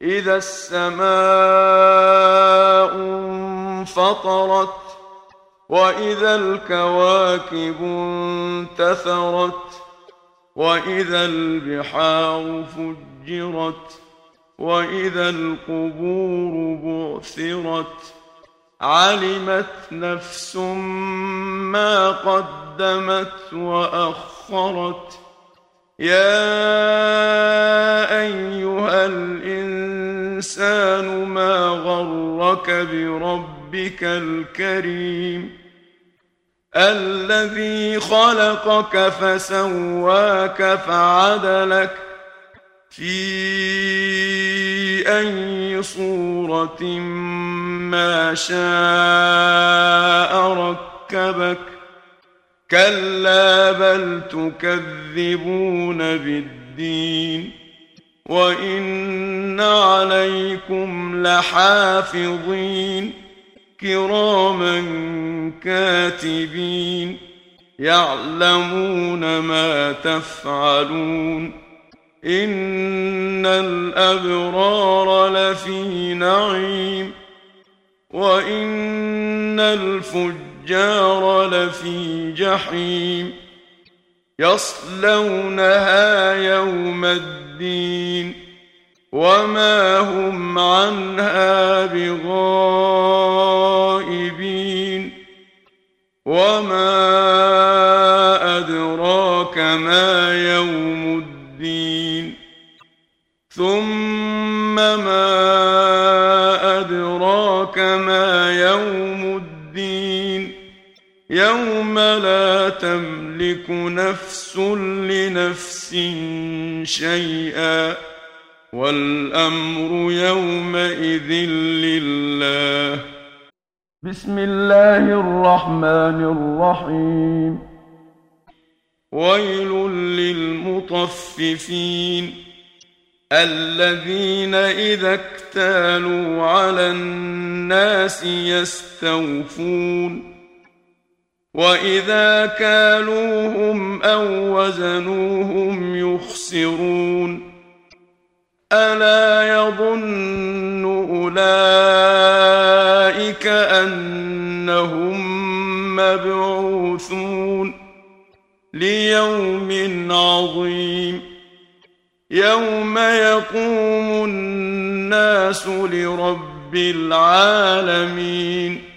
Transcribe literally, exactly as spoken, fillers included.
إذا السماء انفطرت وإذا الكواكب انتثرت وإذا البحار فجرت وإذا القبور بعثرت علمت نفس ما قدمت وأخرت يا أيها الإنسان ما غرك بربك الكريم الذي خلقك فسواك فعدلك في أي صورة ما شاء ركبك كلا بل تكذبون بالدين وإن عليكم لحافظين كراما كاتبين يعلمون ما تفعلون إن الأبرار لفي نعيم وإن الفجار لفي جحيم يصلونها يوم الدين وما هم عنها بغائبين وما أدراك ما يوم الدين ثم ما أدراك ما يوم الدين يوم لا تملك نفس لنفس شيئا والأمر يومئذ لله. بسم الله الرحمن الرحيم. ويل للمطففين الذين إذا اكتالوا على الناس يستوفون وإذا كالوهم أو وزنوهم يخسرون ألا يظن أولئك أنهم مبعوثون ليوم عظيم يوم يقوم الناس لرب العالمين